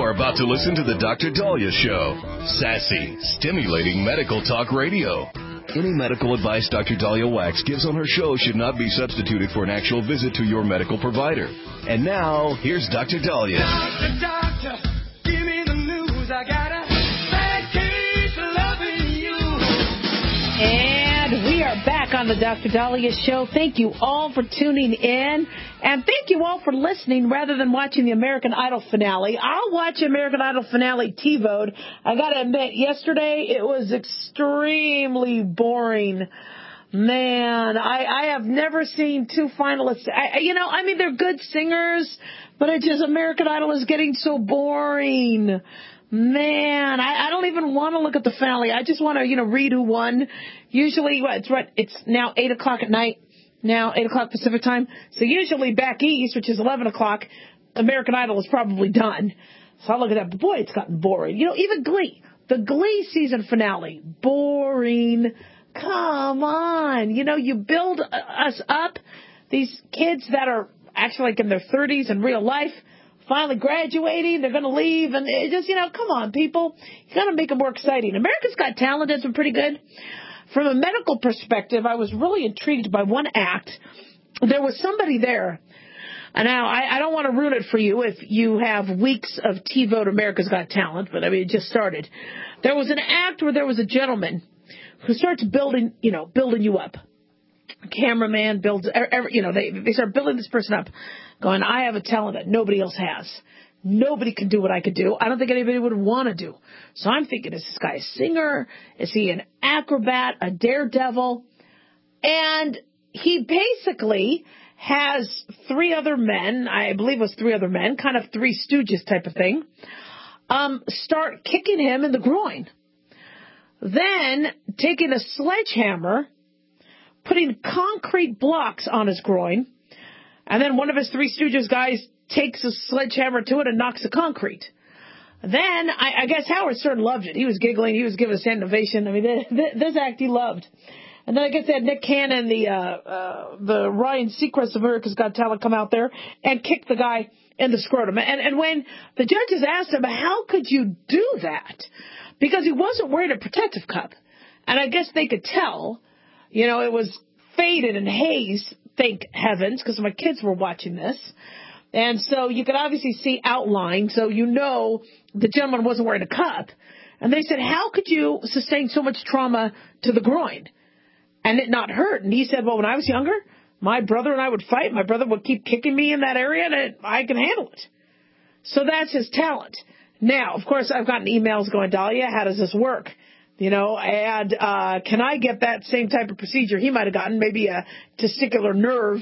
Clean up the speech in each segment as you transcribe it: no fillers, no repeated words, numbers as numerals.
are about to listen to the Dr. Dahlia Show. Sassy, stimulating medical talk radio. Any medical advice Dr. Dahlia Wax gives on her show should not be substituted for an actual visit to your medical provider. And now, here's Dr. Dahlia. Doctor, give me the news. I got a bad case of loving you. And we are back on the Dr. Dahlia Show. Thank you all for tuning in. And thank you all for listening rather than watching the American Idol finale. I'll watch American Idol finale TiVo'd. I got to admit, yesterday it was extremely boring. Man, I have never seen two finalists. They're good singers, but it just, American Idol is getting so boring. Man, I don't even want to look at the finale. I just want to, read who won. Usually, it's now 8 o'clock at night. Now, 8 o'clock Pacific time. So usually back east, which is 11 o'clock, American Idol is probably done. So I'll look at that. But boy, it's gotten boring. Even Glee. The Glee season finale. Boring. Come on. You build us up. These kids that are actually like in their 30s in real life, finally graduating, they're going to leave. And it just, come on, people. You got to make it more exciting. America's Got Talent has been pretty good. From a medical perspective, I was really intrigued by one act. There was somebody there. And now, I don't want to ruin it for you if you have weeks of TiVo America's Got Talent, but it just started. There was an act where there was a gentleman who starts building you up. A cameraman builds, they start building this person up, going, I have a talent that nobody else has. Nobody can do what I could do. I don't think anybody would want to do. So I'm thinking, is this guy a singer? Is he an acrobat, a daredevil? And he basically has three other men, I believe it was three other men, kind of Three Stooges type of thing, start kicking him in the groin. Then taking a sledgehammer, putting concrete blocks on his groin, and then one of his Three Stooges guys takes a sledgehammer to it and knocks the concrete. Then, I guess Howard Stern loved it. He was giggling. He was giving a standing ovation. This act he loved. And then I guess they had Nick Cannon, the Ryan Seacrest of America's Got Talent, come out there and kick the guy in the scrotum. And when the judges asked him, how could you do that? Because he wasn't wearing a protective cup. And I guess they could tell, it was faded and haze, thank heavens, because my kids were watching this. And so you could obviously see outline, so the gentleman wasn't wearing a cup. And they said, how could you sustain so much trauma to the groin and it not hurt? And he said, well, when I was younger, my brother and I would fight. My brother would keep kicking me in that area, and I can handle it. So that's his talent. Now, of course, I've gotten emails going, Dahlia, how does this work? Can I get that same type of procedure he might have gotten, maybe a testicular nerve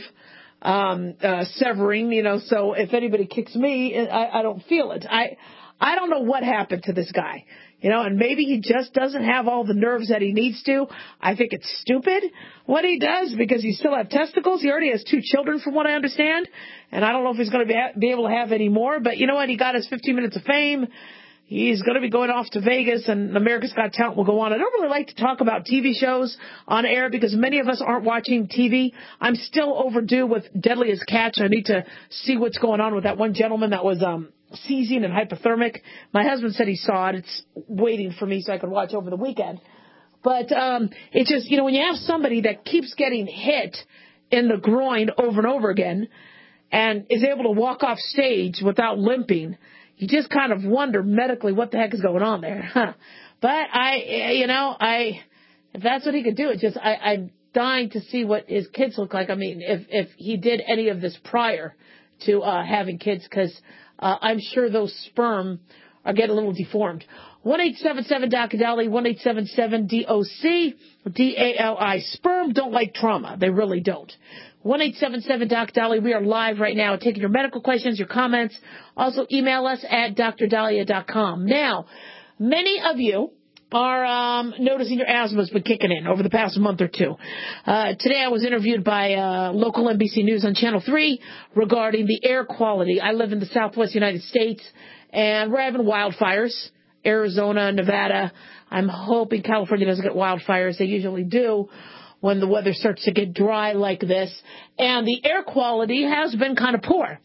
severing, so if anybody kicks me, I don't feel it. I don't know what happened to this guy, and maybe he just doesn't have all the nerves that he needs to. I think it's stupid what he does because he still have testicles. He already has 2 children from what I understand, and I don't know if he's going to be able to have any more, but you know what? He got his 15 minutes of fame. He's going to be going off to Vegas, and America's Got Talent will go on. I don't really like to talk about TV shows on air because many of us aren't watching TV. I'm still overdue with Deadliest Catch. I need to see what's going on with that one gentleman that was seizing and hypothermic. My husband said he saw it. It's waiting for me so I can watch over the weekend. But it's just, when you have somebody that keeps getting hit in the groin over and over again and is able to walk off stage without limping, you just kind of wonder medically what the heck is going on there. Huh. But if that's what he could do, I'm dying to see what his kids look like. I mean, if he did any of this prior to having kids, because I'm sure those sperm are getting a little deformed. 1-877-DOC-DALI, 1-877-DOC-DALI. Sperm don't like trauma. They really don't. 1-877-DOC-DALI. We are live right now taking your medical questions, your comments. Also, email us at drdahlia.com. Now, many of you are noticing your asthma's been kicking in over the past month or two. Today I was interviewed by local NBC News on Channel 3 regarding the air quality. I live in the southwest United States, and we're having wildfires. Arizona, Nevada. I'm hoping California doesn't get wildfires. They usually do when the weather starts to get dry like this. And the air quality has been kind of poor.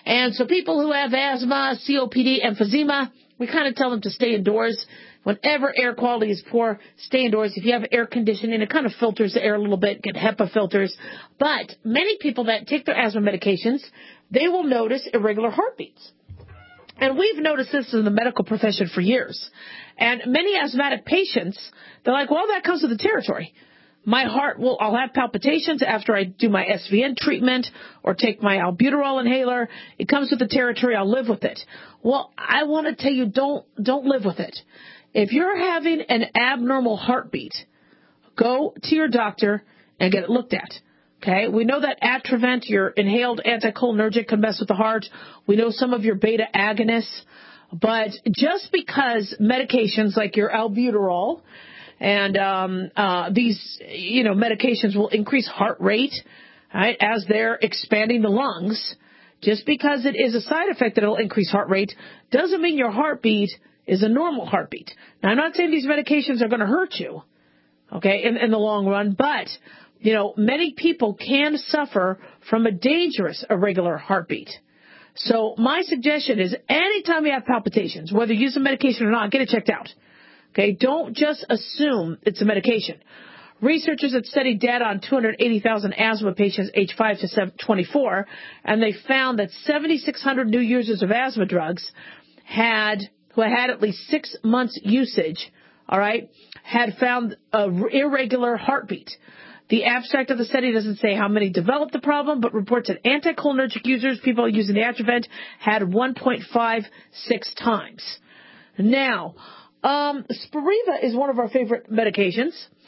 And so people who have asthma, COPD, emphysema, we kind of tell them to stay indoors. Whenever air quality is poor, stay indoors. If you have air conditioning, it kind of filters the air a little bit, get HEPA filters. But many people that take their asthma medications, they will notice irregular heartbeats. And we've noticed this in the medical profession for years. And many asthmatic patients, they're like, well, that comes with the territory. My heart I'll have palpitations after I do my SVN treatment or take my albuterol inhaler. It comes with the territory. I'll live with it. Well, I want to tell you, don't live with it. If you're having an abnormal heartbeat, go to your doctor and get it looked at. Okay, we know that Atrovent, your inhaled anticholinergic, can mess with the heart. We know some of your beta agonists. But just because medications like your albuterol and these, medications will increase heart rate, right, as they're expanding the lungs, just because it is a side effect that it'll increase heart rate doesn't mean your heartbeat is a normal heartbeat. Now, I'm not saying these medications are going to hurt you, okay, in the long run, but many people can suffer from a dangerous irregular heartbeat. So my suggestion is anytime you have palpitations, whether you use a medication or not, get it checked out. Okay, don't just assume it's a medication. Researchers had studied data on 280,000 asthma patients aged 5 to 24, and they found that 7,600 new users of asthma drugs who had at least 6 months usage, all right, had found an irregular heartbeat. The abstract of the study doesn't say how many developed the problem, but reports that anticholinergic users, people using the Atrovent, had 1.56 times. Now, Spiriva is one of our favorite medications.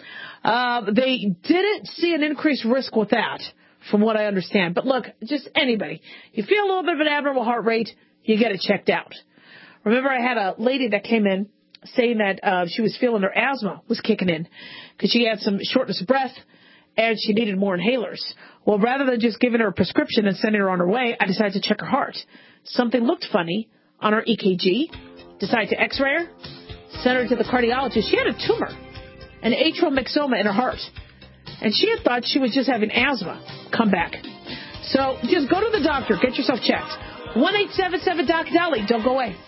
They didn't see an increased risk with that, from what I understand. But look, just anybody, you feel a little bit of an abnormal heart rate, you get it checked out. Remember, I had a lady that came in saying that she was feeling her asthma was kicking in because she had some shortness of breath and she needed more inhalers. Well, rather than just giving her a prescription and sending her on her way, I decided to check her heart. Something looked funny on her EKG. Decided to x-ray her, sent her to the cardiologist. She had a tumor, an atrial myxoma in her heart. And she had thought she was just having asthma. Come back. So just go to the doctor. Get yourself checked. 1-877-DOC-DOLLY. Don't go away.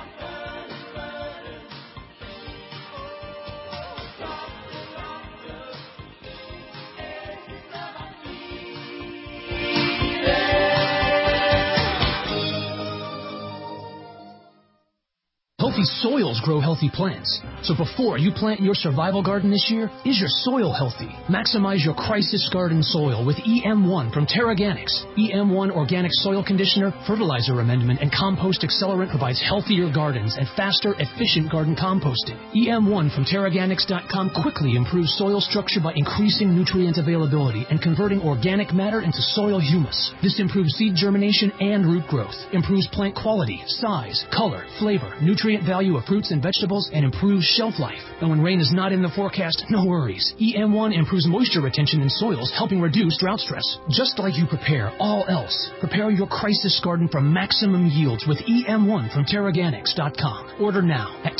Healthy soils grow healthy plants. So before you plant your survival garden this year, is your soil healthy? Maximize your crisis garden soil with EM1 from Terraganics. EM1 Organic Soil Conditioner, Fertilizer Amendment, and Compost Accelerant provides healthier gardens and faster, efficient garden composting. EM1 from Terraganics.com quickly improves soil structure by increasing nutrient availability and converting organic matter into soil humus. This improves seed germination and root growth, improves plant quality, size, color, flavor, nutrient value of fruits and vegetables, and improves shelf life. And when rain is not in the forecast, no worries. EM1 improves moisture retention in soils, helping reduce drought stress. Just like you prepare all else, prepare your crisis garden for maximum yields with EM1 from Terraganics.com. Order now at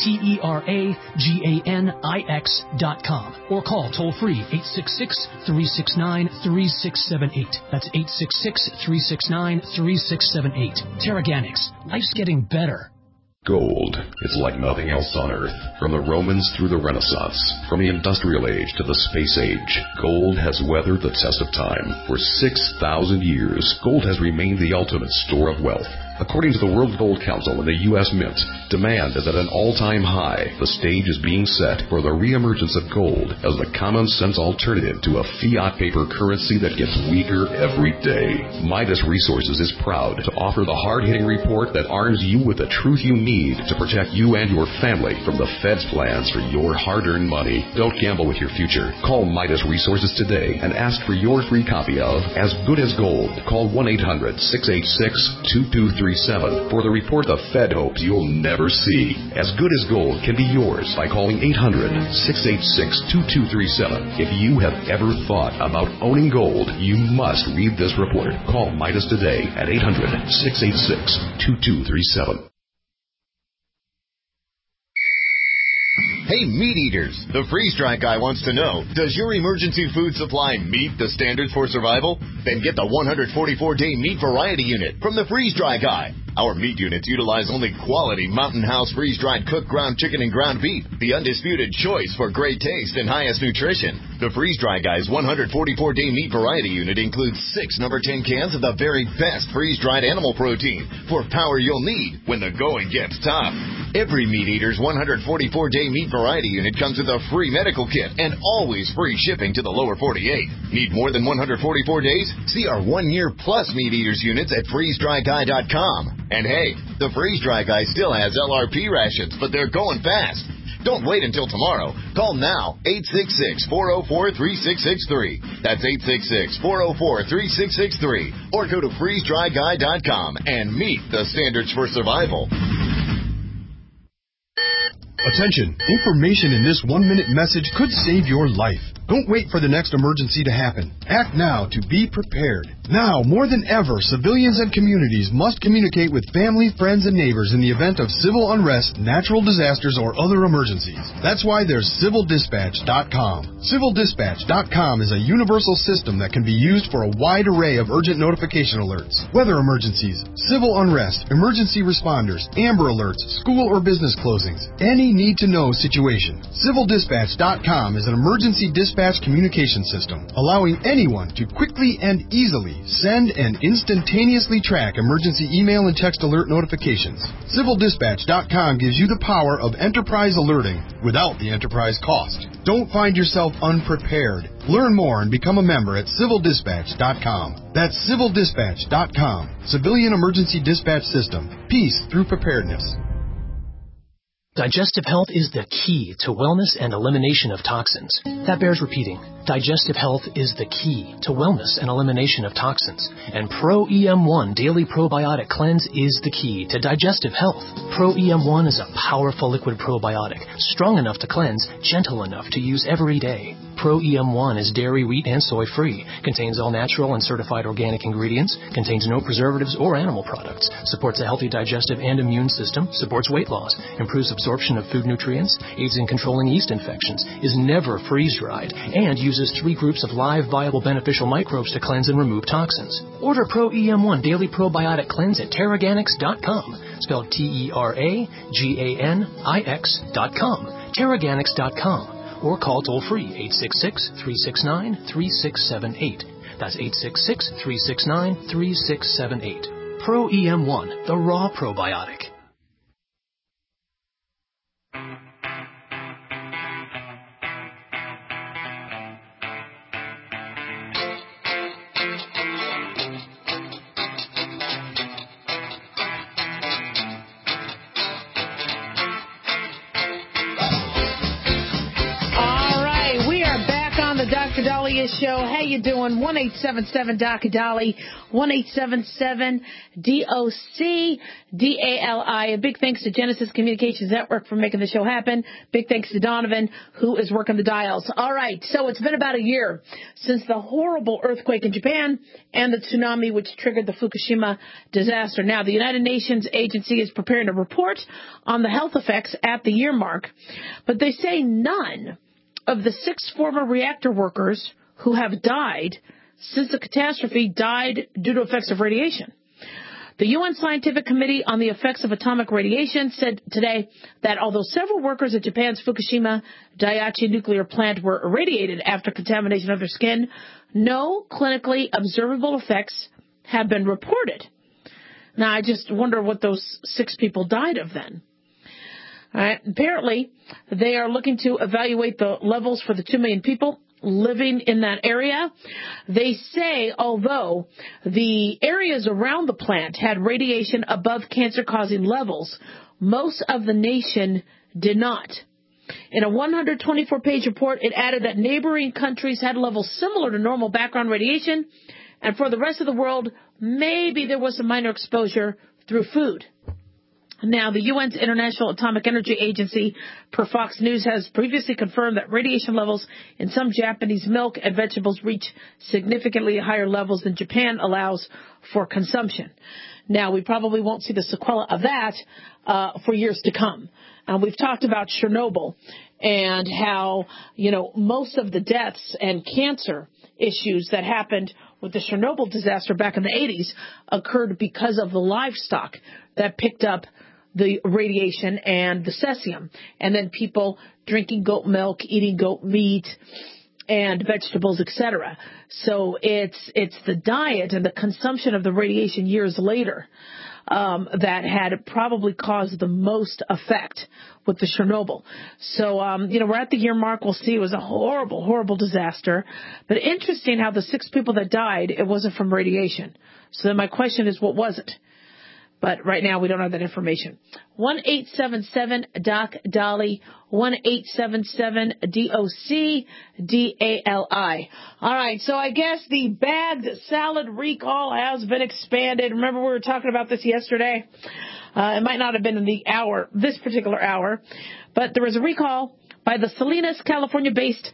TERAGANIX.com or call toll-free 866-369-3678. That's 866-369-3678. Terraganics. Life's getting better. Gold is like nothing else on Earth. From the Romans through the Renaissance, from the Industrial Age to the Space Age, gold has weathered the test of time. For 6,000 years, gold has remained the ultimate store of wealth. According to the World Gold Council and the U.S. Mint, demand is at an all-time high. The stage is being set for the reemergence of gold as the common-sense alternative to a fiat paper currency that gets weaker every day. Midas Resources is proud to offer the hard-hitting report that arms you with the truth you need to protect you and your family from the Fed's plans for your hard-earned money. Don't gamble with your future. Call Midas Resources today and ask for your free copy of As Good as Gold. Call 1-800-686-2237 for the report the Fed hopes you'll never see. As Good as Gold can be yours by calling 800-686-2237. If you have ever thought about owning gold, you must read this report. Call Midas today at 800-686-2237. Hey, meat eaters, the freeze-dry guy wants to know, does your emergency food supply meet the standards for survival? Then get the 144-day meat variety unit from the freeze-dry guy. Our meat units utilize only quality Mountain House freeze-dried cooked ground chicken and ground beef, the undisputed choice for great taste and highest nutrition. The freeze-dry guy's 144-day meat variety unit includes 6 number 10 cans of the very best freeze-dried animal protein for power you'll need when the going gets tough. Every meat eater's 144-day meat variety unit comes with a free medical kit and always free shipping to the lower 48. Need more than 144 days? See our 1-year plus meat eaters units at freezedryguy.com. And hey, the freeze-dry guy still has LRP rations, but they're going fast. Don't wait until tomorrow. Call now, 866-404-3663. That's 866-404-3663. Or go to freezedryguy.com and meet the standards for survival. Attention! Information in this 1-minute message could save your life. Don't wait for the next emergency to happen. Act now to be prepared. Now, more than ever, civilians and communities must communicate with family, friends, and neighbors in the event of civil unrest, natural disasters, or other emergencies. That's why there's CivilDispatch.com. CivilDispatch.com is a universal system that can be used for a wide array of urgent notification alerts. Weather emergencies, civil unrest, emergency responders, Amber Alerts, school or business closings, any need-to-know situation. CivilDispatch.com is an emergency dispatch communication system, allowing anyone to quickly and easily send and instantaneously track emergency email and text alert notifications. CivilDispatch.com gives you the power of enterprise alerting without the enterprise cost. Don't find yourself unprepared. Learn more and become a member at CivilDispatch.com. That's CivilDispatch.com. Civilian Emergency Dispatch System. Peace through preparedness. Digestive health is the key to wellness and elimination of toxins. That bears repeating. Digestive health is the key to wellness and elimination of toxins. And Pro EM1 Daily Probiotic Cleanse is the key to digestive health. Pro EM1 is a powerful liquid probiotic, strong enough to cleanse, gentle enough to use every day. Pro EM1 is dairy, wheat, and soy-free, contains all natural and certified organic ingredients, contains no preservatives or animal products, supports a healthy digestive and immune system, supports weight loss, improves absorption of food nutrients, aids in controlling yeast infections, is never freeze-dried, and uses 3 groups of live, viable, beneficial microbes to cleanse and remove toxins. Order Pro EM1 Daily Probiotic Cleanse at Terraganix.com, spelled Terraganix.com, Terraganix.com. Or call toll-free 866-369-3678. That's 866-369-3678. Pro EM1, the raw probiotic. Dr. Daliah Show. How you doing? 1-877-Dr. Dali, 1-877-DOC-DALI. A big thanks to Genesis Communications Network for making the show happen. Big thanks to Donovan, who is working the dials. All right, so it's been about a year since the horrible earthquake in Japan and the tsunami which triggered the Fukushima disaster. Now, the United Nations agency is preparing a report on the health effects at the year mark, but they say none of the 6 former reactor workers who have died since the catastrophe died due to effects of radiation. The UN Scientific Committee on the Effects of Atomic Radiation said today that although several workers at Japan's Fukushima Daiichi nuclear plant were irradiated after contamination of their skin, no clinically observable effects have been reported. Now, I just wonder what those 6 people died of then. All right. Apparently, they are looking to evaluate the levels for the 2 million people living in that area. They say, although the areas around the plant had radiation above cancer-causing levels, most of the nation did not. In a 124-page report, it added that neighboring countries had levels similar to normal background radiation, and for the rest of the world, maybe there was some minor exposure through food. Now, the UN's International Atomic Energy Agency, per Fox News, has previously confirmed that radiation levels in some Japanese milk and vegetables reach significantly higher levels than Japan allows for consumption. Now, we probably won't see the sequela of that for years to come. We've talked about Chernobyl and how, most of the deaths and cancer issues that happened with the Chernobyl disaster back in the 80s occurred because of the livestock that picked up the radiation and the cesium, and then people drinking goat milk, eating goat meat, and vegetables, etc. So it's the diet and the consumption of the radiation years later that had probably caused the most effect with the Chernobyl. So, we're at the year mark. We'll see. It was a horrible, horrible disaster. But interesting how the 6 people that died, it wasn't from radiation. So then my question is, what was it? But right now we don't have that information. 1-877-DOC-DOLLY, 1-877-DOC-DALI. All right, so I guess the bagged salad recall has been expanded. Remember we were talking about this yesterday? It might not have been in the hour, this particular hour, but there was a recall by the Salinas, California-based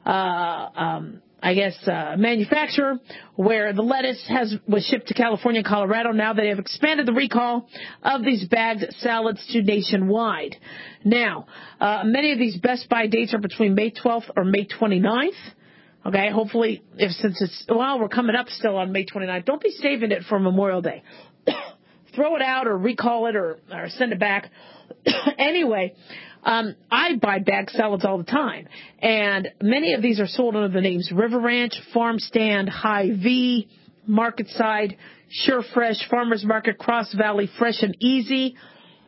manufacturer, where the lettuce was shipped to California and Colorado. Now they have expanded the recall of these bagged salads to nationwide. Now, many of these Best Buy dates are between May 12th or May 29th. Okay, hopefully, we're coming up still on May 29th. Don't be saving it for Memorial Day. Throw it out or recall it or send it back. Anyway, I buy bagged salads all the time, and many of these are sold under the names River Ranch, Farm Stand, Hy-Vee, Market Side, Sure Fresh, Farmers Market, Cross Valley, Fresh and Easy.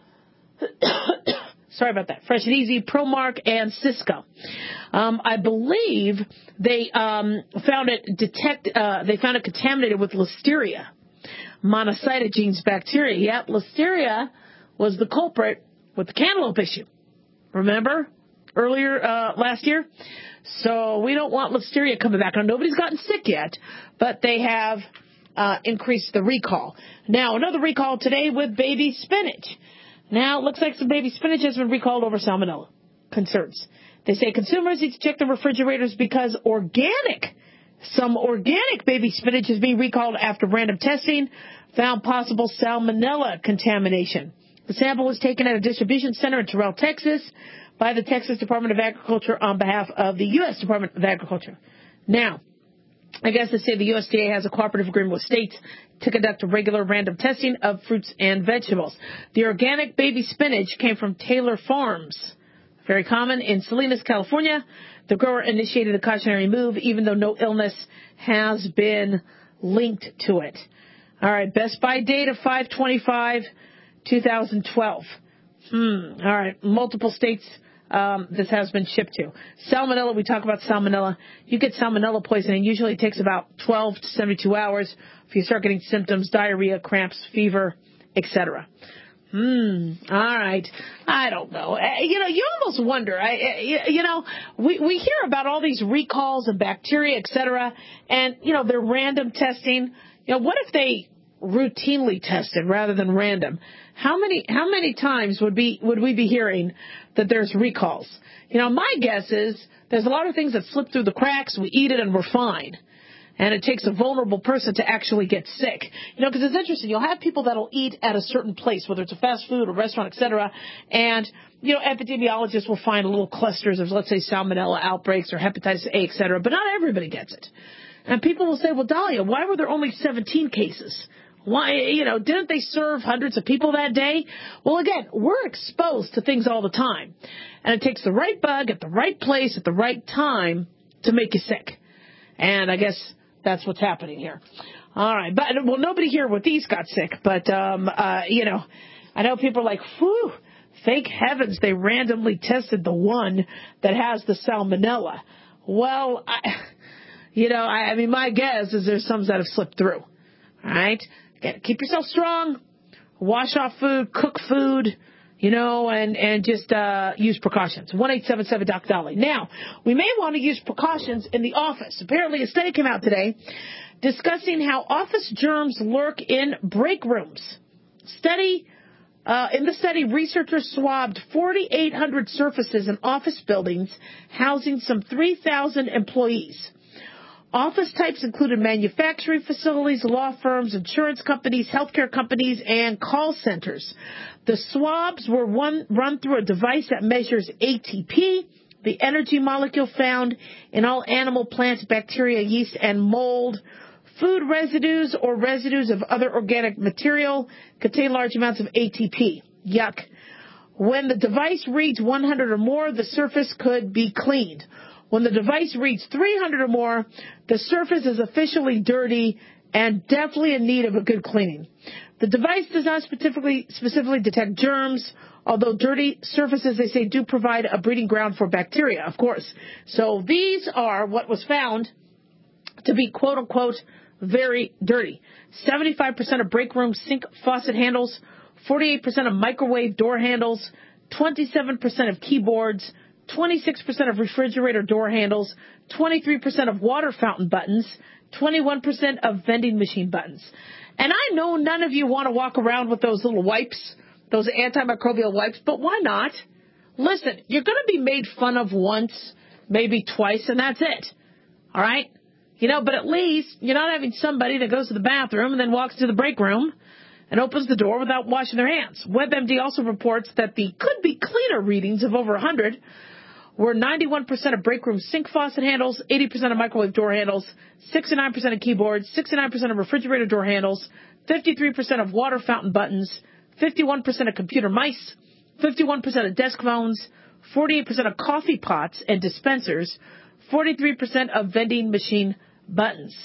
Sorry about that. Fresh and Easy, ProMark, and Cisco. I believe they found it contaminated with Listeria monocytogenes bacteria. Yep, Listeria was the culprit with the cantaloupe issue. Remember earlier last year? So we don't want Listeria coming back. Now, nobody's gotten sick yet, but they have increased the recall. Now, another recall today with baby spinach. Now, it looks like some baby spinach has been recalled over salmonella concerns. They say consumers need to check their refrigerators because some organic baby spinach is being recalled after random testing found possible salmonella contamination. The sample was taken at a distribution center in Terrell, Texas, by the Texas Department of Agriculture on behalf of the U.S. Department of Agriculture. Now, I guess they say the USDA has a cooperative agreement with states to conduct regular random testing of fruits and vegetables. The organic baby spinach came from Taylor Farms, very common in Salinas, California. The grower initiated a cautionary move, even though no illness has been linked to it. All right, Best Buy date of 5/25/2012. All right, multiple states this has been shipped to. Salmonella, we talk about salmonella. You get salmonella poisoning. Usually it takes about 12 to 72 hours if you start getting symptoms, diarrhea, cramps, fever, etc. All right. I don't know. You almost wonder. We hear about all these recalls of bacteria, etc., and, they're random testing. What if they routinely tested rather than random? How many times would we be hearing that there's recalls? My guess is there's a lot of things that slip through the cracks. We eat it and we're fine. And it takes a vulnerable person to actually get sick. Because it's interesting. You'll have people that'll eat at a certain place, whether it's a fast food or restaurant, etc. And, epidemiologists will find little clusters of, let's say, salmonella outbreaks or hepatitis A, etc. But not everybody gets it. And people will say, well, Dahlia, why were there only 17 cases? Why, didn't they serve hundreds of people that day? Well, again, we're exposed to things all the time. And it takes the right bug at the right place at the right time to make you sick. And I guess that's what's happening here. All right. But, nobody here with these got sick. But, I know people are like, whew, thank heavens they randomly tested the one that has the salmonella. Well, my guess is there's some that have slipped through. All right. Keep yourself strong. Wash off food. Cook food. And just use precautions. 1-877-DOC-DOLLY. Now, we may want to use precautions in the office. Apparently, a study came out today discussing how office germs lurk in break rooms. In the study, researchers swabbed 4,800 surfaces in office buildings housing some 3,000 employees. Office types included manufacturing facilities, law firms, insurance companies, healthcare companies, and call centers. The swabs were run through a device that measures ATP, the energy molecule found in all animal, plants, bacteria, yeast, and mold. Food residues or residues of other organic material contain large amounts of ATP. Yuck. When the device reads 100 or more, the surface could be cleaned. When the device reads 300 or more, the surface is officially dirty and definitely in need of a good cleaning. The device does not specifically detect germs, although dirty surfaces, they say, do provide a breeding ground for bacteria, of course. So these are what was found to be, quote unquote, very dirty. 75% of break room sink faucet handles, 48% of microwave door handles, 27% of keyboards, 26% of refrigerator door handles, 23% of water fountain buttons, 21% of vending machine buttons. And I know none of you want to walk around with those little wipes, those antimicrobial wipes, but why not? Listen, you're going to be made fun of once, maybe twice, and that's it. All right? But at least you're not having somebody that goes to the bathroom and then walks to the break room and opens the door without washing their hands. WebMD also reports that the could-be-cleaner readings of over 100 were 91% of break room sink faucet handles, 80% of microwave door handles, 69% of keyboards, 69% of refrigerator door handles, 53% of water fountain buttons, 51% of computer mice, 51% of desk phones, 48% of coffee pots and dispensers, 43% of vending machine buttons.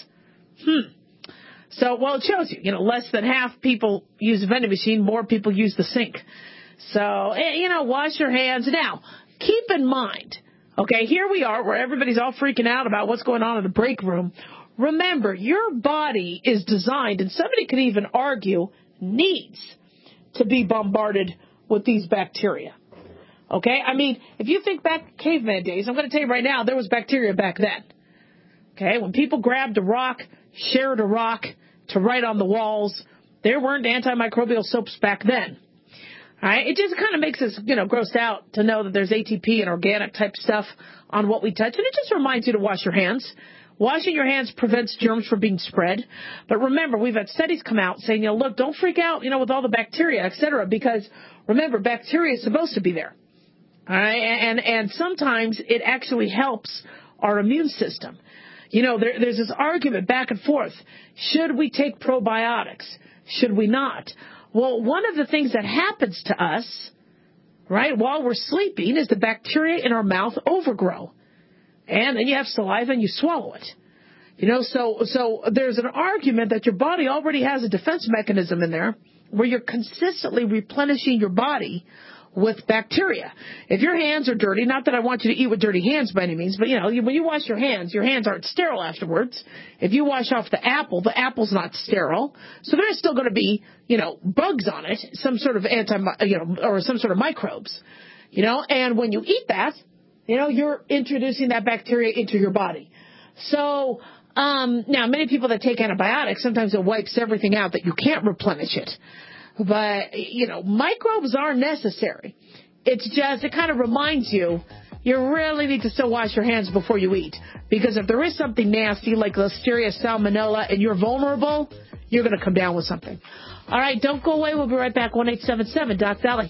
So, well, it shows you, less than half people use a vending machine, more people use the sink. So, wash your hands. Now, keep in mind, okay, here we are where everybody's all freaking out about what's going on in the break room. Remember, your body is designed, and somebody could even argue, needs to be bombarded with these bacteria. Okay? I mean, if you think back to caveman days, I'm going to tell you right now, there was bacteria back then. Okay? When people grabbed a rock, shared a rock to write on the walls, there weren't antimicrobial soaps back then. All right? It just kind of makes us, grossed out to know that there's ATP and organic type stuff on what we touch. And it just reminds you to wash your hands. Washing your hands prevents germs from being spread. But remember, we've had studies come out saying, look, don't freak out, with all the bacteria, et cetera, because remember, bacteria is supposed to be there. All right? And sometimes it actually helps our immune system. There's this argument back and forth. Should we take probiotics? Should we not? Well, one of the things that happens to us, right, while we're sleeping is the bacteria in our mouth overgrow. And then you have saliva and you swallow it. So there's an argument that your body already has a defense mechanism in there where you're consistently replenishing your body with bacteria. If your hands are dirty, not that I want you to eat with dirty hands by any means, but when you wash your hands aren't sterile afterwards. If you wash off the apple's not sterile. So there's still going to be, bugs on it, some sort of or some sort of microbes, and when you eat that, you're introducing that bacteria into your body. So, now many people that take antibiotics, sometimes it wipes everything out that you can't replenish it. But, microbes are necessary. It's just, it kind of reminds you, you really need to still wash your hands before you eat. Because if there is something nasty like Listeria salmonella and you're vulnerable, you're going to come down with something. All right, don't go away. We'll be right back. 1-877 Doc Dolly.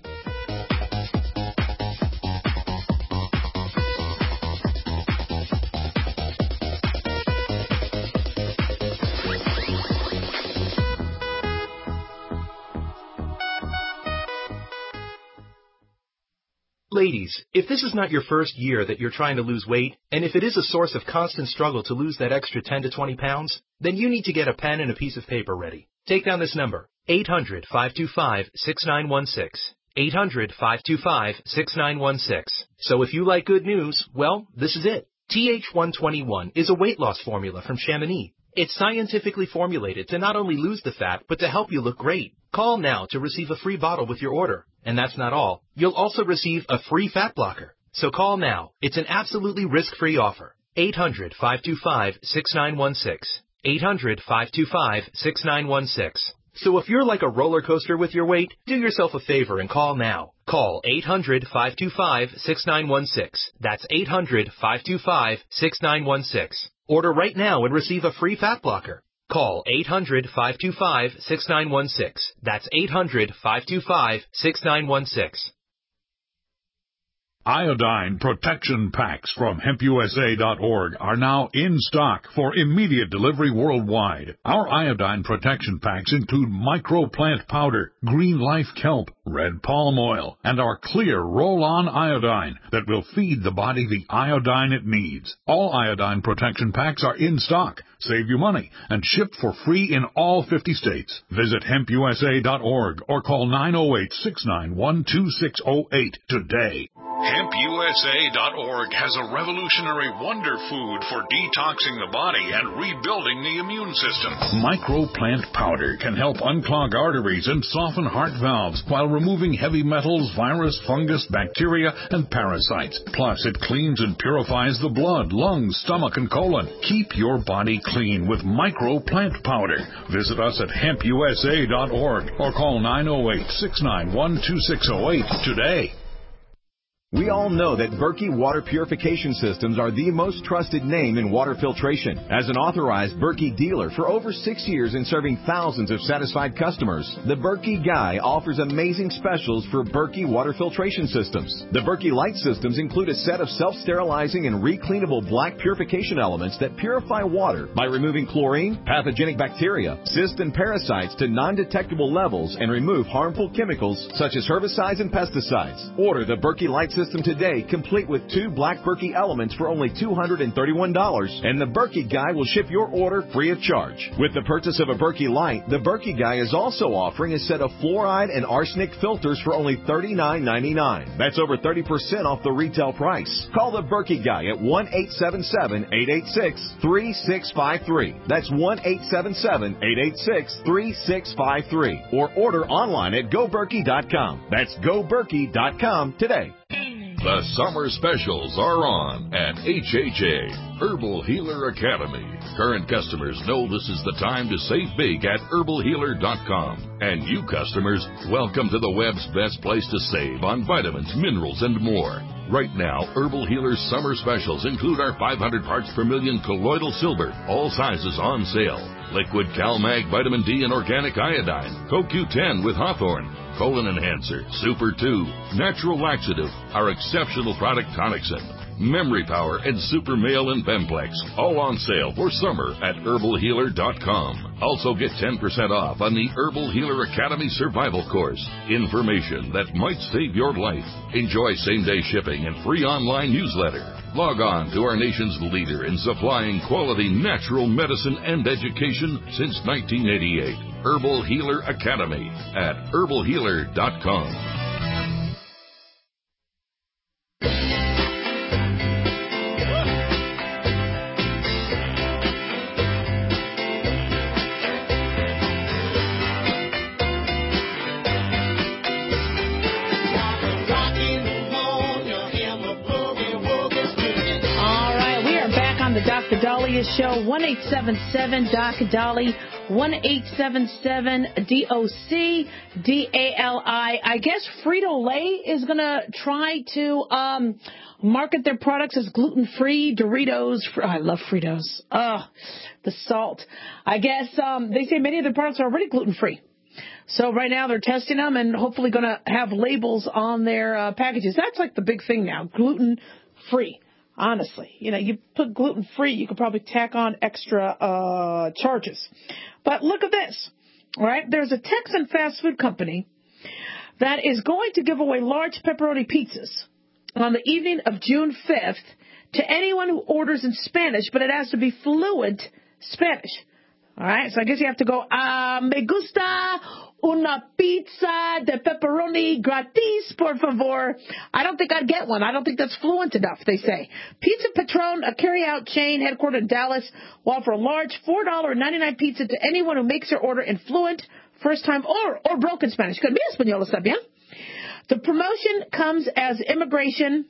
Ladies, if this is not your first year that you're trying to lose weight, and if it is a source of constant struggle to lose that extra 10 to 20 pounds, then you need to get a pen and a piece of paper ready. Take down this number, 800-525-6916. 800-525-6916. So if you like good news, well, this is it. TH121 is a weight loss formula from Chamonix. It's scientifically formulated to not only lose the fat, but to help you look great. Call now to receive a free bottle with your order. And that's not all. You'll also receive a free fat blocker. So call now. It's an absolutely risk-free offer. 800-525-6916. 800-525-6916. So if you're like a roller coaster with your weight, do yourself a favor and call now. Call 800-525-6916. That's 800-525-6916. Order right now and receive a free fat blocker. Call 800-525-6916. That's 800-525-6916. Iodine protection packs from HempUSA.org are now in stock for immediate delivery worldwide. Our iodine protection packs include microplant powder, green life kelp, red palm oil, and our clear roll-on iodine that will feed the body the iodine it needs. All iodine protection packs are in stock, save you money, and shipped for free in all 50 states. Visit HempUSA.org or call 908-691-2608 today. HempUSA.org has a revolutionary wonder food for detoxing the body and rebuilding the immune system. Microplant powder can help unclog arteries and soften heart valves while removing heavy metals, virus, fungus, bacteria, and parasites. Plus, it cleans and purifies the blood, lungs, stomach, and colon. Keep your body clean with Microplant powder. Visit us at HempUSA.org or call 908-691-2608 today. We all know that Berkey Water Purification Systems are the most trusted name in water filtration. As an authorized Berkey dealer for over 6 years and serving thousands of satisfied customers, the Berkey Guy offers amazing specials for Berkey Water Filtration Systems. The Berkey Light Systems include a set of self-sterilizing and recleanable black purification elements that purify water by removing chlorine, pathogenic bacteria, cysts, and parasites to non-detectable levels and remove harmful chemicals such as herbicides and pesticides. Order the Berkey Light System today, complete with 2 black Berkey elements for only $231, and the Berkey Guy will ship your order free of charge. With the purchase of a Berkey Light, the Berkey Guy is also offering a set of fluoride and arsenic filters for only $39.99. That's over 30% off the retail price. Call the Berkey Guy at 1-877-886-3653. That's 1-877-886-3653. Or order online at GoBerkey.com. That's GoBerkey.com today. The summer specials are on at HHA, Herbal Healer Academy. Current customers know this is the time to save big at herbalhealer.com. And you customers, welcome to the web's best place to save on vitamins, minerals, and more. Right now, Herbal Healer's summer specials include our 500 parts per million colloidal silver, all sizes on sale. Liquid CalMag Vitamin D and Organic Iodine, CoQ10 with Hawthorne, Colon Enhancer, Super 2, Natural Laxative, our exceptional product Tonicsyn, Memory Power, and Super Male and Bemplex, all on sale for summer at herbalhealer.com. Also get 10% off on the Herbal Healer Academy Survival Course. Information that might save your life. Enjoy same-day shipping and free online newsletter. Log on to our nation's leader in supplying quality natural medicine and education since 1988. Herbal Healer Academy at herbalhealer.com. Dr. Dahlia Show, 1-877-DOC-DOLLY, 1-877-DOC-DALI. I guess Frito-Lay is going to try to market their products as gluten-free. Doritos, I love Fritos. The salt. I guess they say many of their products are already gluten-free. So right now they're testing them and hopefully going to have labels on their packages. That's like the big thing now, gluten-free. Honestly, you put gluten-free, you could probably tack on extra charges. But look at this, all right? There's a Texan fast food company that is going to give away large pepperoni pizzas on the evening of June 5th to anyone who orders in Spanish, but it has to be fluent Spanish. All right, so I guess you have to go, me gusta una pizza de pepperoni gratis, por favor. I don't think I'd get one. I don't think that's fluent enough, they say. Pizza Patron, a carry-out chain headquartered in Dallas, will offer a large $4.99 pizza to anyone who makes their order in fluent, first-time, or broken Spanish. Could be español, está bien? The promotion comes as immigration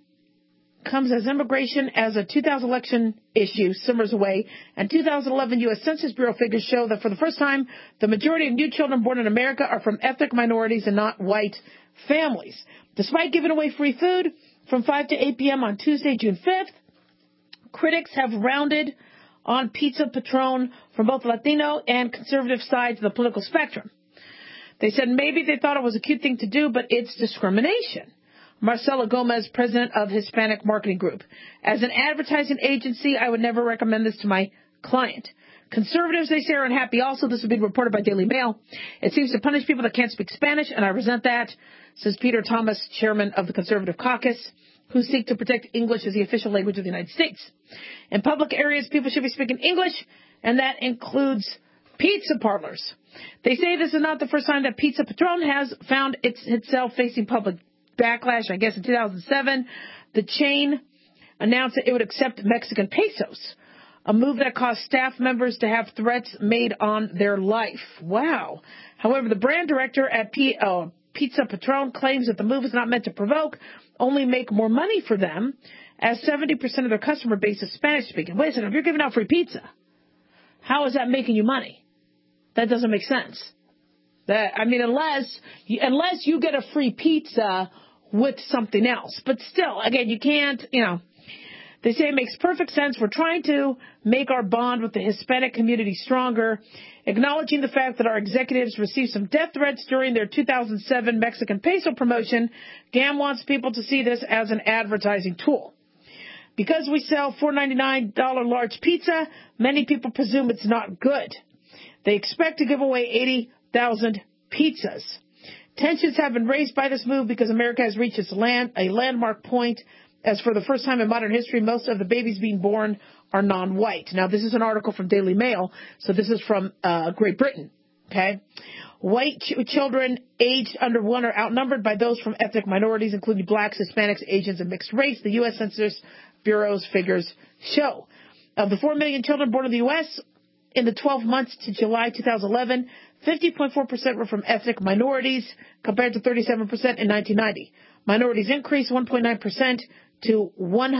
as a 2000 election issue simmers away, and 2011 U.S. Census Bureau figures show that for the first time, the majority of new children born in America are from ethnic minorities and not white families. Despite giving away free food from 5 to 8 p.m. on Tuesday, June 5th, critics have rounded on Pizza Patron from both Latino and conservative sides of the political spectrum. They said maybe they thought it was a cute thing to do, but it's discrimination. Marcela Gomez, president of Hispanic Marketing Group. As an advertising agency, I would never recommend this to my client. Conservatives, they say, are unhappy also. This has been reported by Daily Mail. It seems to punish people that can't speak Spanish, and I resent that, says Peter Thomas, chairman of the Conservative Caucus, who seek to protect English as the official language of the United States. In public areas, people should be speaking English, and that includes pizza parlors. They say this is not the first time that Pizza Patron has found itself facing public backlash. I guess in 2007, the chain announced that it would accept Mexican pesos, a move that caused staff members to have threats made on their life. Wow. However, the brand director at Pizza Patron claims that the move is not meant to provoke, only make more money for them, as 70% of their customer base is Spanish-speaking. Wait a second, if you're giving out free pizza, how is that making you money? That doesn't make sense. Unless you get a free pizza with something else. But still, again, you can't, They say it makes perfect sense. We're trying to make our bond with the Hispanic community stronger, acknowledging the fact that our executives received some death threats during their 2007 Mexican peso promotion. GAM wants people to see this as an advertising tool. Because we sell $4.99 large pizza, many people presume it's not good. They expect to give away 80,000 pizzas. Tensions have been raised by this move because America has reached a landmark point, as for the first time in modern history, most of the babies being born are non-white. Now, this is an article from Daily Mail, so this is from Great Britain, okay? White children aged under 1 are outnumbered by those from ethnic minorities, including blacks, Hispanics, Asians, and mixed race, the U.S. Census Bureau's figures show. Of the 4 million children born in the U.S. in the 12 months to July 2011, 50.4% were from ethnic minorities, compared to 37% in 1990. Minorities increased 1.9% to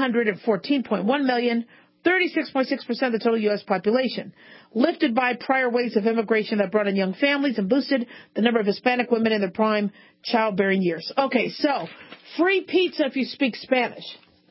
114.1 million, 36.6% of the total U.S. population, lifted by prior waves of immigration that brought in young families and boosted the number of Hispanic women in their prime childbearing years. Okay, so free pizza if you speak Spanish.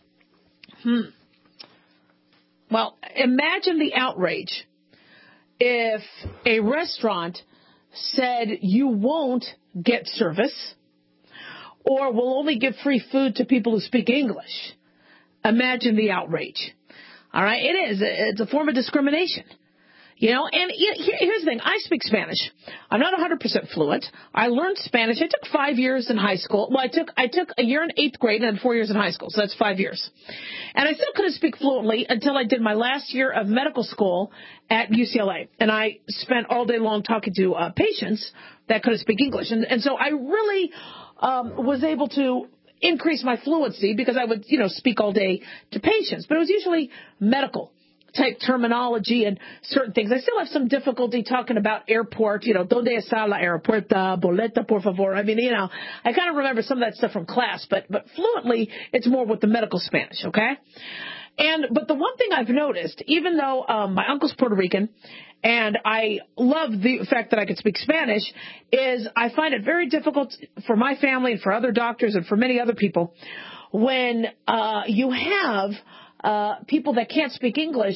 Well, imagine the outrage if a restaurant said you won't get service or will only give free food to people who speak English. Imagine the outrage. All right, it is. It's a form of discrimination. And here's the thing. I speak Spanish. I'm not 100% fluent. I learned Spanish. I took 5 years in high school. Well, I took a year in 8th grade and then 4 years in high school, so that's 5 years. And I still couldn't speak fluently until I did my last year of medical school at UCLA. And I spent all day long talking to patients that couldn't speak English. And so I really was able to increase my fluency because I would, speak all day to patients. But it was usually medical type terminology and certain things. I still have some difficulty talking about airport, donde está la aeropuerta, boleta, por favor. I kind of remember some of that stuff from class, but fluently, it's more with the medical Spanish, okay? But the one thing I've noticed, even though my uncle's Puerto Rican, and I love the fact that I can speak Spanish, is I find it very difficult for my family and for other doctors and for many other people when you have people that can't speak English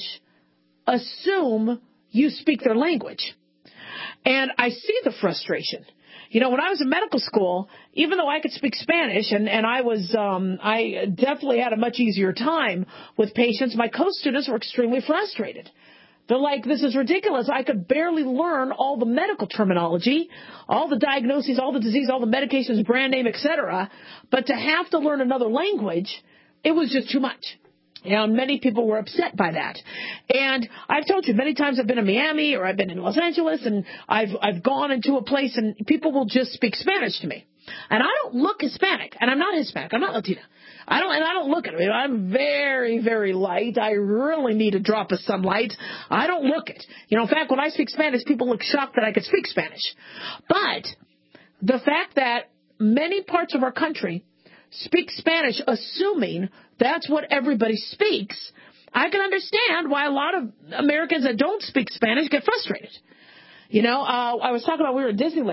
assume you speak their language. And I see the frustration. When I was in medical school, even though I could speak Spanish and I definitely had a much easier time with patients, my co-students were extremely frustrated. They're like, this is ridiculous. I could barely learn all the medical terminology, all the diagnoses, all the disease, all the medications, brand name, etc. But to have to learn another language, it was just too much. Many people were upset by that. And I've told you many times I've been in Miami or I've been in Los Angeles and I've gone into a place and people will just speak Spanish to me. And I don't look Hispanic, and I'm not Hispanic. I'm not Latina. I don't look at it. I'm very, very light. I really need a drop of sunlight. I don't look it. In fact, when I speak Spanish, people look shocked that I could speak Spanish. But the fact that many parts of our country speak Spanish assuming that's what everybody speaks, I can understand why a lot of Americans that don't speak Spanish get frustrated. I was talking about we were at Disneyland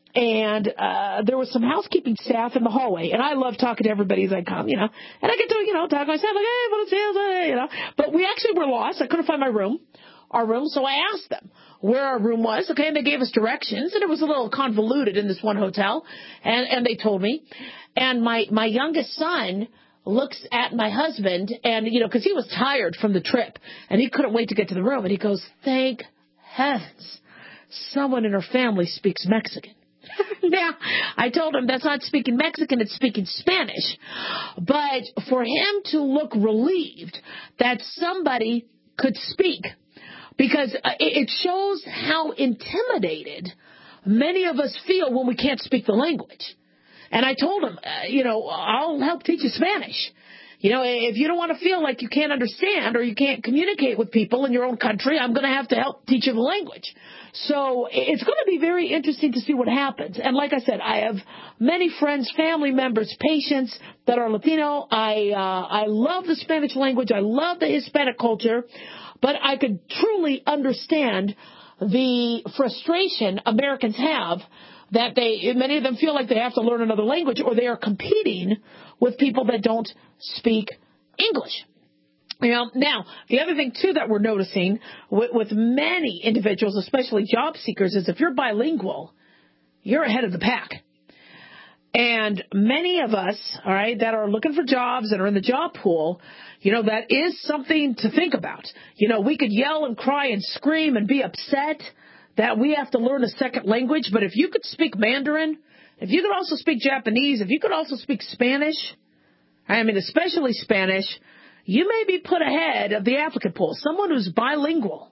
And there was some housekeeping staff in the hallway, and I love talking to everybody as I come, and I get to, talk to myself, like, hey, buenos dias, But we actually were lost. I couldn't find our room, so I asked them where our room was, okay, and they gave us directions, and it was a little convoluted in this one hotel, and they told me. And my youngest son looks at my husband, and, because he was tired from the trip, and he couldn't wait to get to the room, and he goes, thank heavens, someone in our family speaks Mexican. Now, I told him that's not speaking Mexican, it's speaking Spanish. But for him to look relieved that somebody could speak, because it shows how intimidated many of us feel when we can't speak the language. And I told him, I'll help teach you Spanish. If you don't want to feel like you can't understand or you can't communicate with people in your own country, I'm going to have to help teach you the language. So it's going to be very interesting to see what happens. And like I said, I have many friends, family members, patients that are Latino. I love the Spanish language. I love the Hispanic culture. But I could truly understand the frustration Americans have that many of them feel like they have to learn another language, or they are competing with people that don't speak English. Now, the other thing, too, that we're noticing with many individuals, especially job seekers, is if you're bilingual, you're ahead of the pack. And many of us, all right, that are looking for jobs and are in the job pool, that is something to think about. We could yell and cry and scream and be upset that we have to learn a second language, but if you could speak Mandarin, if you could also speak Japanese, if you could also speak Spanish, especially Spanish, you may be put ahead of the applicant pool. Someone who's bilingual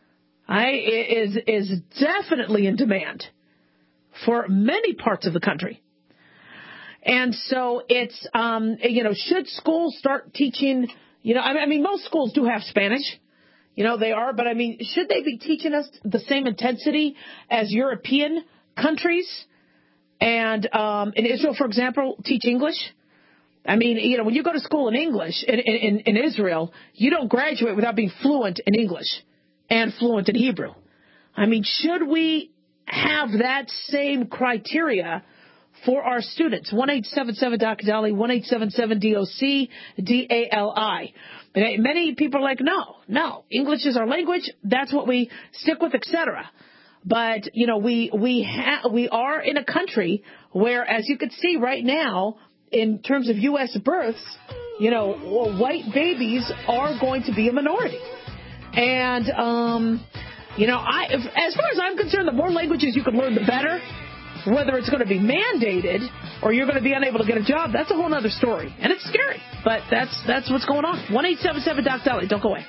is definitely in demand for many parts of the country. And so it's, should schools start teaching, most schools do have Spanish. They are, but should they be teaching us the same intensity as European countries? And in Israel, for example, teach English? When you go to school in English in Israel, you don't graduate without being fluent in English and fluent in Hebrew. Should we have that same criteria for our students? 1-877-Dr. Dali, 1-877-DOC-DALI. Many people are like, no, English is our language. That's what we stick with, etc. But, we are in a country where, as you can see right now, in terms of U.S. births, white babies are going to be a minority. And, as far as I'm concerned, the more languages you can learn, the better. Whether it's going to be mandated or you're going to be unable to get a job, that's a whole other story. And it's scary, but that's what's going on. 1-877-Dr. Dali. Don't go away.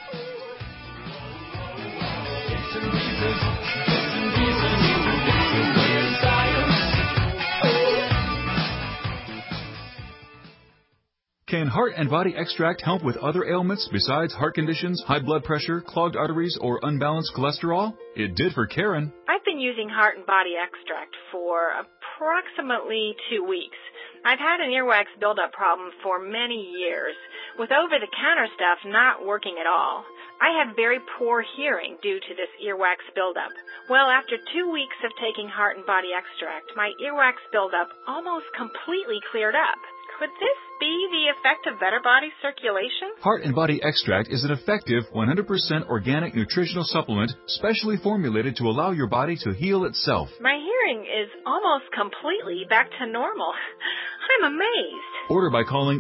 Can Heart and Body Extract help with other ailments besides heart conditions, high blood pressure, clogged arteries, or unbalanced cholesterol? It did for Karen. I've been using Heart and Body Extract for approximately 2 weeks. I've had an earwax buildup problem for many years, with over-the-counter stuff not working at all. I have very poor hearing due to this earwax buildup. Well, after 2 weeks of taking Heart and Body Extract, my earwax buildup almost completely cleared up. Could this be the effect of better body circulation? Heart and Body Extract is an effective 100% organic nutritional supplement specially formulated to allow your body to heal itself. My hearing is almost completely back to normal. I'm amazed. Order by calling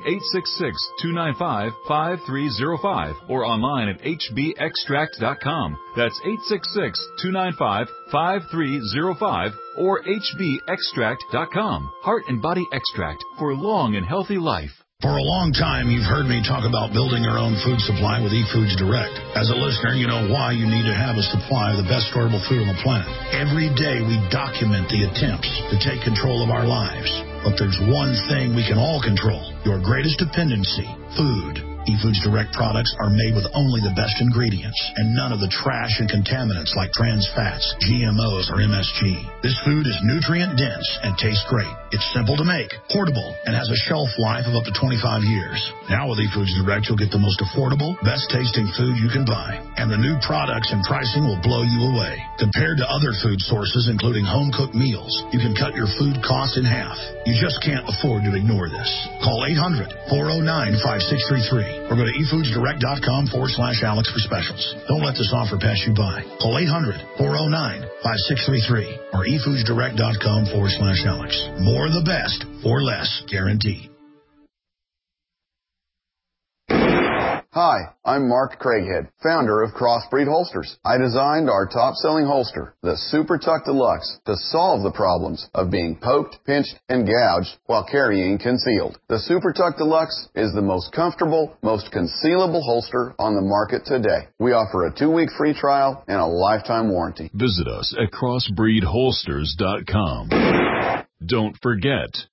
866-295-5305 or online at hbextract.com. That's 866-295-5305 or hbextract.com. Heart and Body Extract for a long and healthy life. For a long time, you've heard me talk about building your own food supply with eFoods Direct. As a listener, you know why you need to have a supply of the best storable food on the planet. Every day, we document the attempts to take control of our lives. But there's one thing we can all control, your greatest dependency, food. eFoods Direct products are made with only the best ingredients and none of the trash and contaminants like trans fats, GMOs, or MSG. This food is nutrient dense and tastes great. It's simple to make, portable, and has a shelf life of up to 25 years. Now with eFoods Direct, you'll get the most affordable, best-tasting food you can buy. And the new products and pricing will blow you away. Compared to other food sources, including home-cooked meals, you can cut your food cost in half. You just can't afford to ignore this. Call 800-409-5633 or go to efoodsdirect.com/Alex for specials. Don't let this offer pass you by. Call 800-409-5633 or efoodsdirect.com/Alex. More of the best for less, guaranteed. Hi, I'm Mark Craighead, founder of Crossbreed Holsters. I designed our top-selling holster, the Super Tuck Deluxe, to solve the problems of being poked, pinched, and gouged while carrying concealed. The Super Tuck Deluxe is the most comfortable, most concealable holster on the market today. We offer a 2-week free trial and a lifetime warranty. Visit us at crossbreedholsters.com. Don't forget,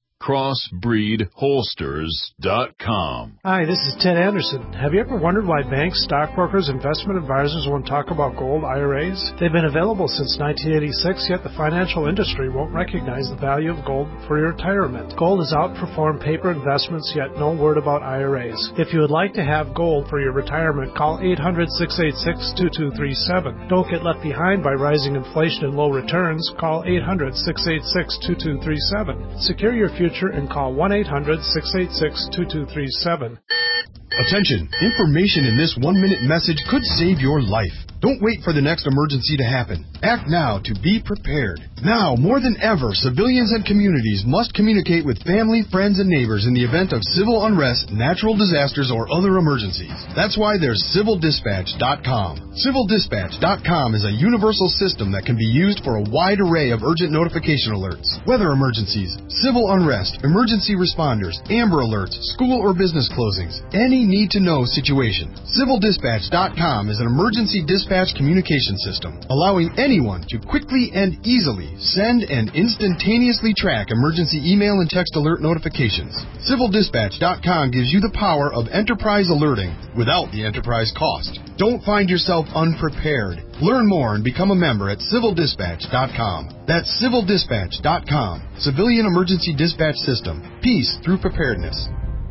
crossbreedholsters.com. Hi, this is Ted Anderson. Have you ever wondered why banks, stockbrokers, investment advisors won't talk about gold IRAs? They've been available since 1986, yet the financial industry won't recognize the value of gold for your retirement. Gold has outperformed paper investments, yet no word about IRAs. If you would like to have gold for your retirement, call 800-686-2237. Don't get left behind by rising inflation and low returns. Call 800-686-2237. Secure your future and call 1-800-686-2237. Attention! Information in this 1-minute message could save your life. Don't wait for the next emergency to happen. Act now to be prepared. Now, more than ever, civilians and communities must communicate with family, friends, and neighbors in the event of civil unrest, natural disasters, or other emergencies. That's why there's CivilDispatch.com. CivilDispatch.com is a universal system that can be used for a wide array of urgent notification alerts, weather emergencies, civil unrest, emergency responders, Amber Alerts, school or business closings, any need-to-know situation. CivilDispatch.com is an emergency dispatch communication system, allowing anyone to quickly and easily send and instantaneously track emergency email and text alert notifications. CivilDispatch.com gives you the power of enterprise alerting without the enterprise cost. Don't find yourself unprepared. Learn more and become a member at CivilDispatch.com. That's CivilDispatch.com. Civilian Emergency Dispatch System. Peace through preparedness.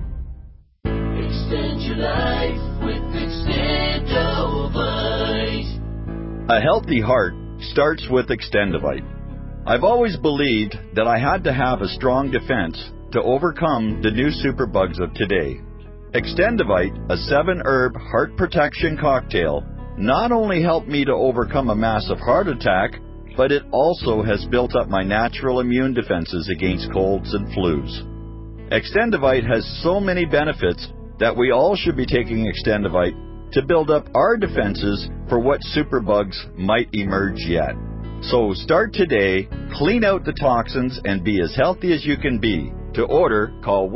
Extend your life with Extendovite. A healthy heart starts with Extendovite. I've always believed that I had to have a strong defense to overcome the new superbugs of today. Extendovite, a 7-herb heart protection cocktail, not only helped me to overcome a massive heart attack, but it also has built up my natural immune defenses against colds and flus. Extendovite has so many benefits that we all should be taking Extendovite to build up our defenses for what superbugs might emerge yet. So start today, clean out the toxins, and be as healthy as you can be. To order, call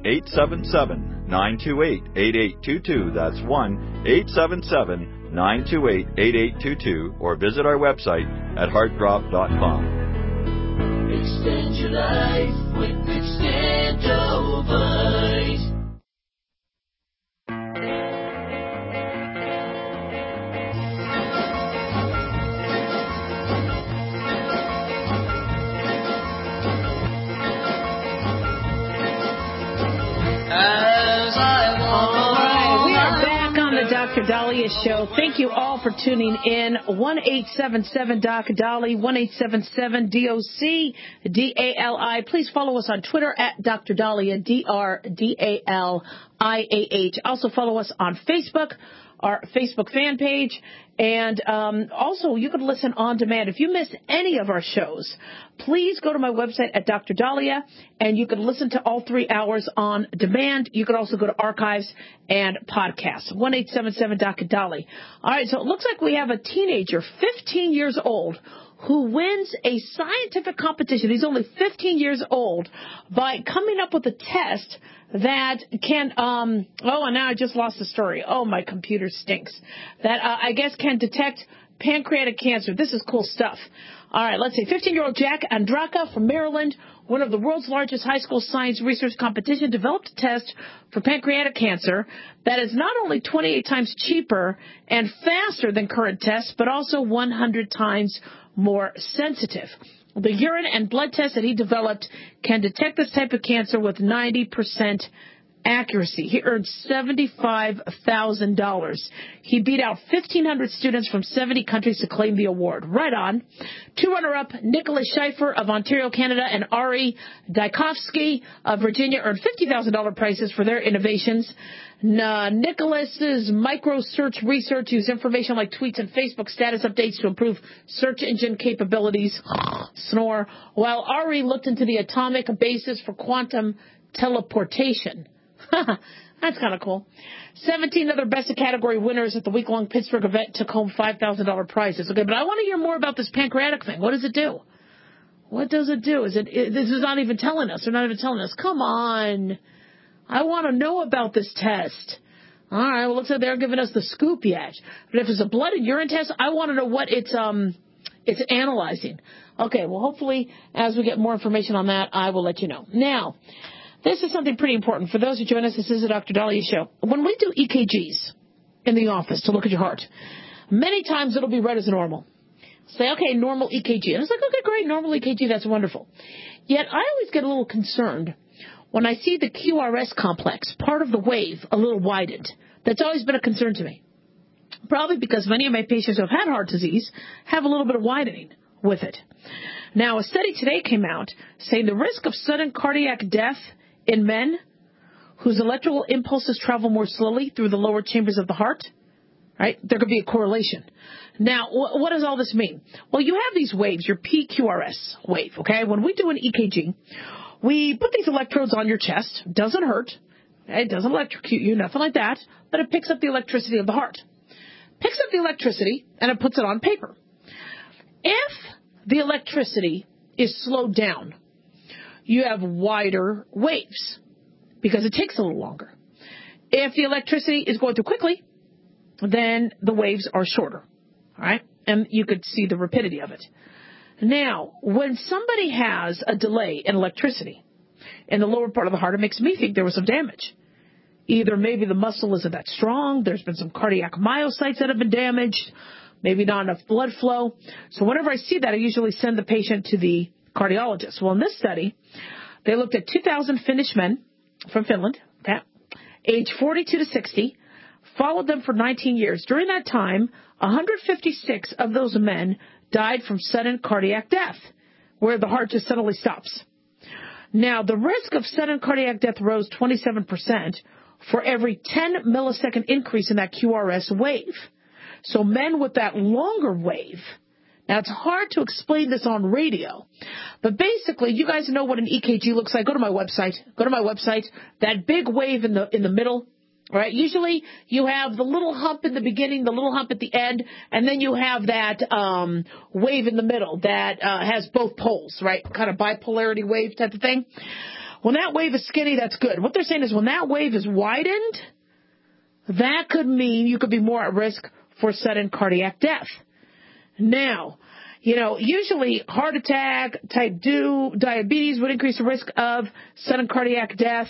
1-877-928-8822. That's 1-877-928-8822. Or visit our website at heartdrop.com. Extend your life with Extendovite. Dr. Daliah Show. Thank you all for tuning in. 1-877-DOC-DALI, 1-877-DOC-DALI. Please follow us on Twitter at Dr. Daliah, DRDALIAH. Also follow us on Facebook, our Facebook fan page. And also, you can listen on demand. If you missed any of our shows, please go to my website at Dr. Daliah, and you can listen to all 3 hours on demand. You can also go to archives and podcasts. 1-877-Dr. All right, so it looks like we have a teenager, 15 years old, who wins a scientific competition. He's only 15 years old by coming up with a test that can, and now I just lost the story. Oh, my computer stinks. That, I guess, can detect pancreatic cancer. This is cool stuff. All right, let's see. 15-year-old Jack Andraka from Maryland, one of the world's largest high school science research competition, developed a test for pancreatic cancer that is not only 28 times cheaper and faster than current tests, but also 100 times more sensitive. The urine and blood test that he developed can detect this type of cancer with 90% accuracy. He earned $75,000. He beat out 1,500 students from 70 countries to claim the award. Right on. Two runner-up, Nicholas Schaefer of Ontario, Canada, and Ari Daikovsky of Virginia earned $50,000 prizes for their innovations. Nicholas's micro-search research used information like tweets and Facebook status updates to improve search engine capabilities. Snore. While Ari looked into the atomic basis for quantum teleportation. That's kind of cool. 17 other best of category winners at the week-long Pittsburgh event took home $5,000 prizes. Okay, but I want to hear more about this pancreatic thing. What does it do? What does it do? This is not even telling us. They're not even telling us. Come on. I want to know about this test. All right, well, looks like they're giving us the scoop yet. But if it's a blood and urine test, I want to know what it's analyzing. Okay, well, hopefully, as we get more information on that, I will let you know. Now, this is something pretty important. For those who join us, this is the Dr. Dahlia Show. When we do EKGs in the office to look at your heart, many times it'll be read as normal. Say, okay, normal EKG. And it's like, okay, great, normal EKG, that's wonderful. Yet I always get a little concerned when I see the QRS complex, part of the wave, a little widened. That's always been a concern to me. Probably because many of my patients who have had heart disease have a little bit of widening with it. Now, a study today came out saying the risk of sudden cardiac death in men whose electrical impulses travel more slowly through the lower chambers of the heart, right? There could be a correlation. Now, what does all this mean? Well, you have these waves, your PQRS wave, okay? When we do an EKG, we put these electrodes on your chest. Doesn't hurt. It doesn't electrocute you, nothing like that. But it picks up the electricity of the heart. Picks up the electricity, and it puts it on paper. If the electricity is slowed down, you have wider waves because it takes a little longer. If the electricity is going through quickly, then the waves are shorter, all right? And you could see the rapidity of it. Now, when somebody has a delay in electricity in the lower part of the heart, it makes me think there was some damage. Either maybe the muscle isn't that strong, there's been some cardiac myocytes that have been damaged, maybe not enough blood flow. So whenever I see that, I usually send the patient to the cardiologist. Well, in this study, they looked at 2,000 Finnish men from Finland, okay, age 42 to 60, followed them for 19 years. During that time, 156 of those men died from sudden cardiac death, where the heart just suddenly stops. Now, the risk of sudden cardiac death rose 27% for every 10 millisecond increase in that QRS wave. So men with that longer wave, now it's hard to explain this on radio, but basically, you guys know what an EKG looks like. Go to my website. That big wave in the middle. Right? Usually you have the little hump in the beginning, the little hump at the end, and then you have that wave in the middle that has both poles, right? Kind of bipolarity wave type of thing. When that wave is skinny, that's good. What they're saying is when that wave is widened, that could mean you could be more at risk for sudden cardiac death. Now, usually heart attack, type 2 diabetes would increase the risk of sudden cardiac death.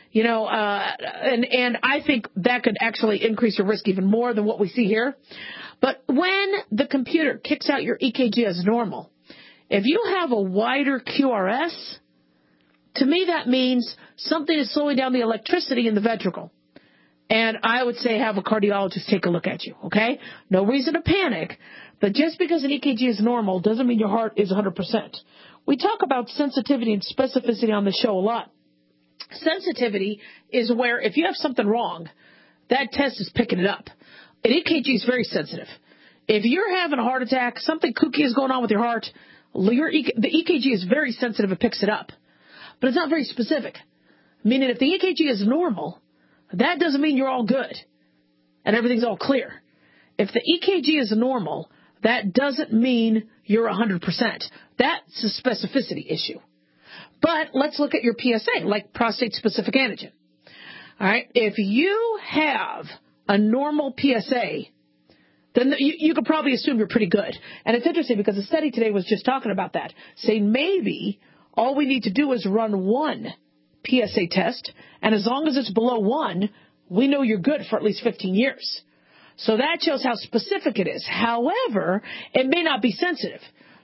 And I think that could actually increase your risk even more than what we see here. But when the computer kicks out your EKG as normal, if you have a wider QRS, to me that means something is slowing down the electricity in the ventricle. And I would say have a cardiologist take a look at you, okay? No reason to panic, but just because an EKG is normal doesn't mean your heart is 100%. We talk about sensitivity and specificity on the show a lot. Sensitivity is where if you have something wrong, that test is picking it up. An EKG is very sensitive. If you're having a heart attack, something kooky is going on with your heart, the EKG is very sensitive. It picks it up. But it's not very specific. Meaning if the EKG is normal, that doesn't mean you're all good and everything's all clear. If the EKG is normal, that doesn't mean you're 100%. That's a specificity issue. But let's look at your PSA, like prostate-specific antigen. All right, if you have a normal PSA, then you could probably assume you're pretty good. And it's interesting because the study today was just talking about that, saying maybe all we need to do is run one PSA test, and as long as it's below 1, we know you're good for at least 15 years. So that shows how specific it is. However, it may not be sensitive.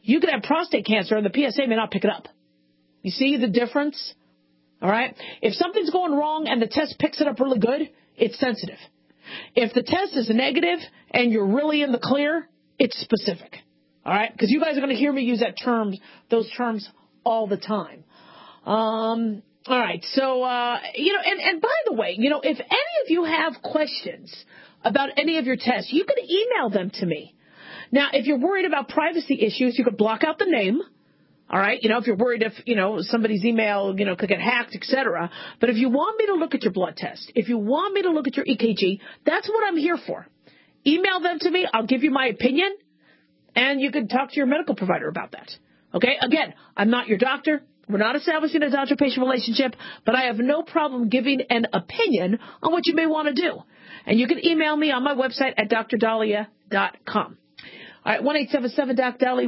You could have prostate cancer and the PSA may not pick it up. You see the difference? All right? If something's going wrong and the test picks it up really good, it's sensitive. If the test is negative and you're really in the clear, it's specific. All right? Because you guys are going to hear me use those terms all the time. All right. So, and by the way, if any of you have questions about any of your tests, you can email them to me. Now, if you're worried about privacy issues, you could block out the name. All right. If you're worried if, somebody's email, could get hacked, etc. But if you want me to look at your blood test, if you want me to look at your EKG, that's what I'm here for. Email them to me. I'll give you my opinion and you can talk to your medical provider about that. Okay. Again, I'm not your doctor. We're not establishing a doctor-patient relationship, but I have no problem giving an opinion on what you may want to do. And you can email me on my website at drdahlia.com. All right, 1-877-DOC-DALI,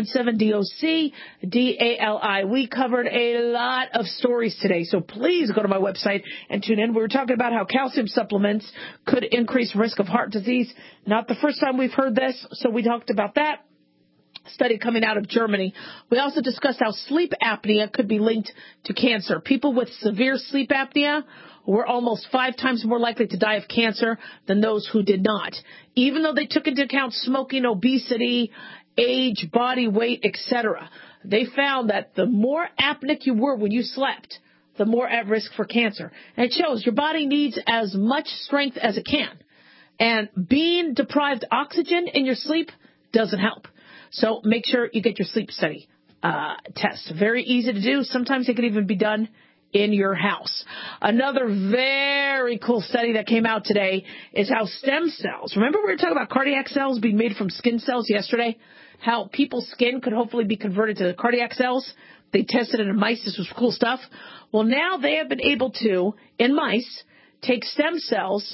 1-877-DOC-DALI. We covered a lot of stories today, so please go to my website and tune in. We were talking about how calcium supplements could increase risk of heart disease. Not the first time we've heard this, so we talked about that. Study coming out of Germany. We also discussed how sleep apnea could be linked to cancer. People with severe sleep apnea were almost 5 times more likely to die of cancer than those who did not, even though they took into account smoking, obesity, age, body weight, etc. They found that the more apneic you were when you slept, the more at risk for cancer. And it shows your body needs as much strength as it can. And being deprived oxygen in your sleep doesn't help. So make sure you get your sleep study test. Very easy to do. Sometimes it can even be done in your house. Another very cool study that came out today is how stem cells, remember we were talking about cardiac cells being made from skin cells yesterday? How people's skin could hopefully be converted to cardiac cells. They tested it in mice. This was cool stuff. Well, now they have been able to, in mice, take stem cells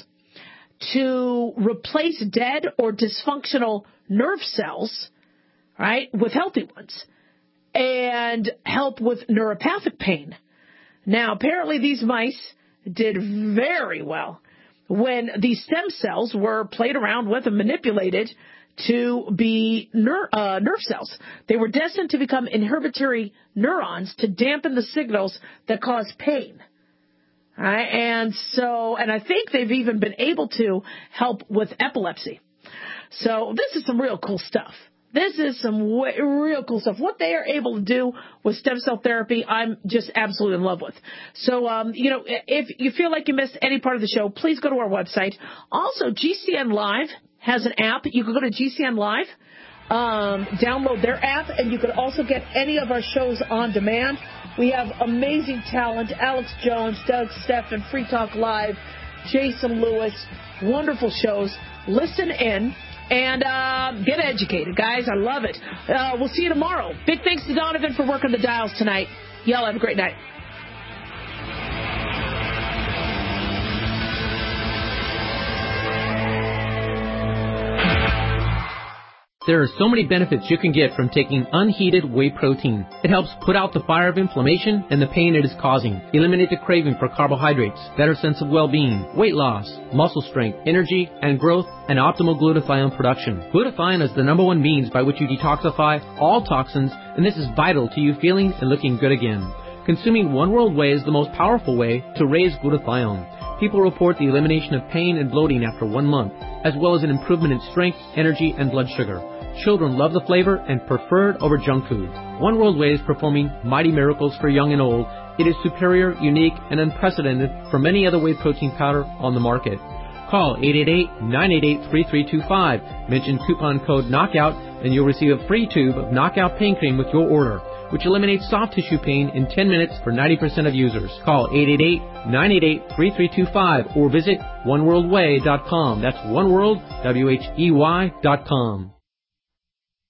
to replace dead or dysfunctional nerve cells, right, with healthy ones, and help with neuropathic pain. Now, apparently these mice did very well when these stem cells were played around with and manipulated to be nerve cells. They were destined to become inhibitory neurons to dampen the signals that cause pain. All right? And I think they've even been able to help with epilepsy. So this is some real cool stuff. This is some real cool stuff. What they are able to do with stem cell therapy, I'm just absolutely in love with. So, if you feel like you missed any part of the show, please go to our website. Also, GCN Live has an app. You can go to GCN Live, download their app, and you can also get any of our shows on demand. We have amazing talent, Alex Jones, Doug Steffen, Free Talk Live, Jason Lewis, wonderful shows. Listen in. And get educated, guys. I love it. We'll see you tomorrow. Big thanks to Donovan for working the dials tonight. Y'all have a great night. There are so many benefits you can get from taking unheated whey protein. It helps put out the fire of inflammation and the pain it is causing, eliminate the craving for carbohydrates, better sense of well-being, weight loss, muscle strength, energy and growth, and optimal glutathione production. Glutathione is the #1 means by which you detoxify all toxins, and this is vital to you feeling and looking good again. Consuming One World Whey is the most powerful way to raise glutathione. People report the elimination of pain and bloating after 1 month, as well as an improvement in strength, energy, and blood sugar. Children love the flavor and prefer it over junk food. One World Whey is performing mighty miracles for young and old. It is superior, unique, and unprecedented from any other whey protein powder on the market. Call 888-988-3325. Mention coupon code KNOCKOUT and you'll receive a free tube of Knockout Pain Cream with your order, which eliminates soft tissue pain in 10 minutes for 90% of users. Call 888-988-3325 or visit oneworldwhey.com. That's oneworld, WHEY.com.